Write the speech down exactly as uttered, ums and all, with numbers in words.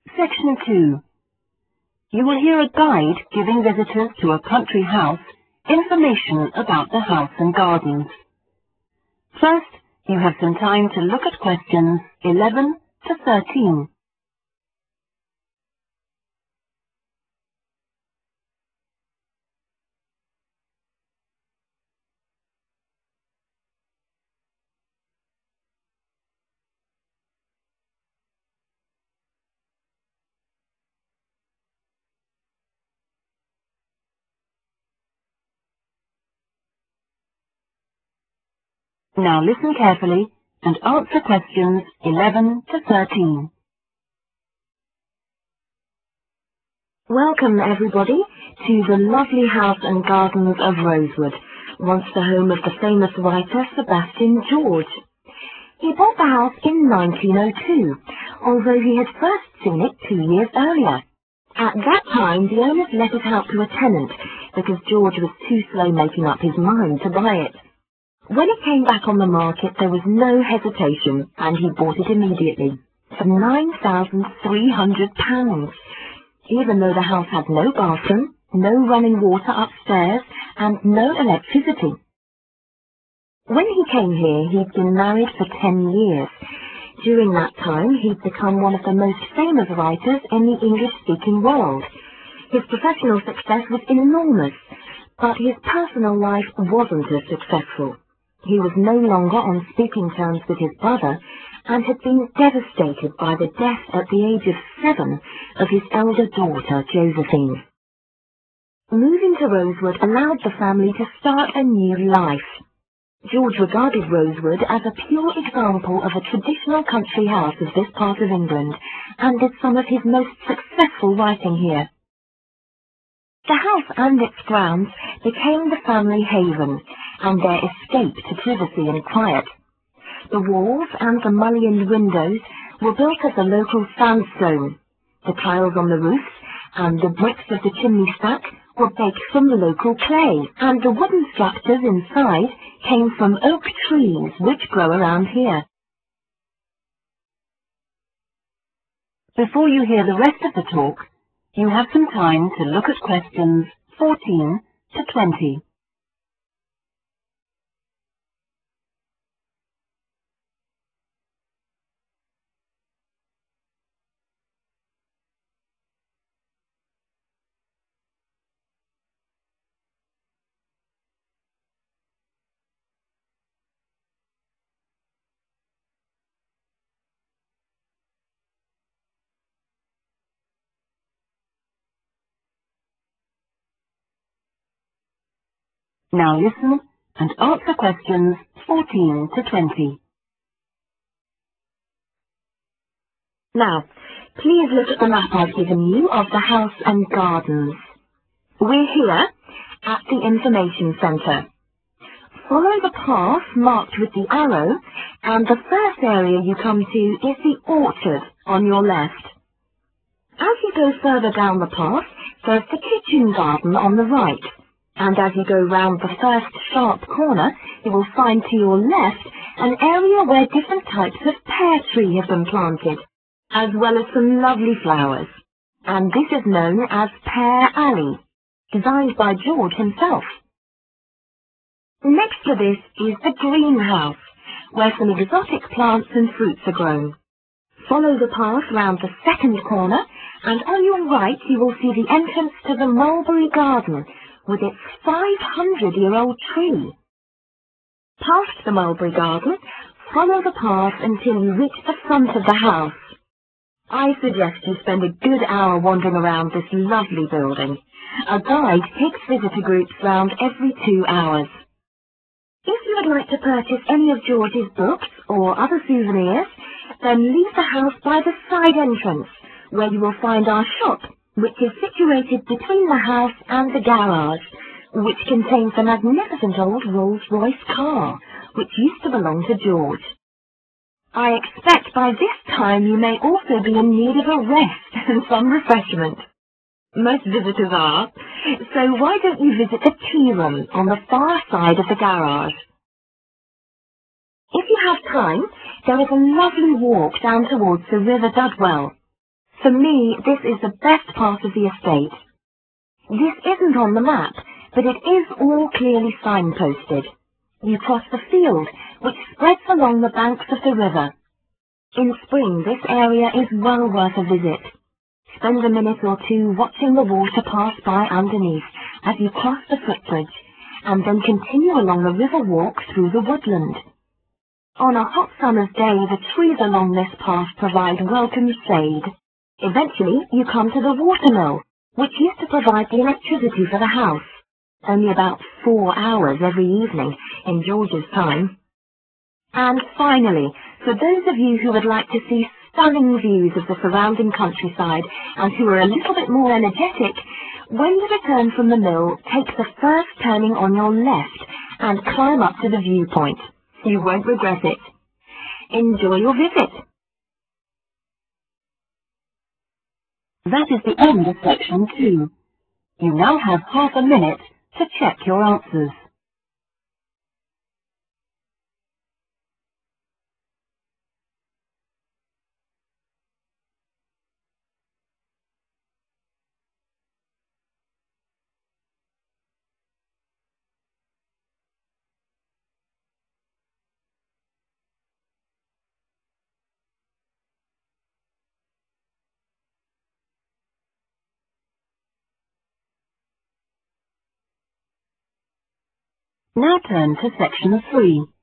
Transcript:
Section two. You will hear a guide giving visitors to a country house information about the house and gardens. First, you have some time to look at questions eleven to thirteen. Now listen carefully and answer questions eleven to thirteen. Welcome everybody to the lovely house and gardens of Rosewood, once the home of the famous writer Sebastian George. He bought the house in nineteen oh two, although he had first seen it two years earlier. At that time, the owners let it out to a tenant because George was too slow making up his mind to buy it. When it came back on the market, there was no hesitation, and he bought it immediately for nine thousand three hundred pounds, even though the house had no bathroom, no running water upstairs, and no electricity. When he came here, he'd been married for ten years. During that time, he'd become one of the most famous writers in the English-speaking world. His professional success was enormous, but his personal life wasn't as successful. He was no longer on speaking terms with his brother and had been devastated by the death at the age of seven of his elder daughter, Josephine. Moving to Rosewood allowed the family to start a new life. George regarded Rosewood as a pure example of a traditional country house of this part of England and did some of his most successful writing here. The house and its grounds became the family haven and their escape to privacy and quiet. The walls and the mullioned windows were built of the local sandstone. The tiles on the roofs and the bricks of the chimney stack were baked from the local clay, and the wooden structures inside came from oak trees which grow around here. Before you hear the rest of the talk, you have some time to look at questions fourteen to twenty. Now listen and answer questions fourteen to twenty. Now, please look at the map I've given you of the house and gardens. We're here at the information centre. Follow the path marked with the arrow, and the first area you come to is the orchard on your left. As you go further down the path, there's the kitchen garden on the right. And as you go round the first sharp corner, you will find to your left an area where different types of pear tree have been planted, as well as some lovely flowers. And this is known as Pear Alley, designed by George himself. Next to this is the greenhouse, where some exotic plants and fruits are grown. Follow the path round the second corner, and on your right you will see the entrance to the mulberry garden, with its five hundred year old tree. Past the mulberry garden, follow the path until you reach the front of the house. I suggest you spend a good hour wandering around this lovely building. A guide takes visitor groups round every two hours. If you would like to purchase any of George's books or other souvenirs, then leave the house by the side entrance, where you will find our shop, which is situated between the house and the garage, which contains a magnificent old Rolls-Royce car, which used to belong to George. I expect by this time you may also be in need of a rest and some refreshment. Most visitors are, so why don't you visit the tea room on the far side of the garage? If you have time, there is a lovely walk down towards the River Dudwell. For me, this is the best part of the estate. This isn't on the map, but it is all clearly signposted. You cross the field, which spreads along the banks of the river. In spring, this area is well worth a visit. Spend a minute or two watching the water pass by underneath as you cross the footbridge, and then continue along the river walk through the woodland. On a hot summer's day, the trees along this path provide welcome shade. Eventually, you come to the watermill, which used to provide the electricity for the house, only about four hours every evening in George's time. And finally, for those of you who would like to see stunning views of the surrounding countryside and who are a little bit more energetic, when you return from the mill, take the first turning on your left and climb up to the viewpoint. You won't regret it. Enjoy your visit. That is the end of section two. You now have half a minute to check your answers. Now turn to section three.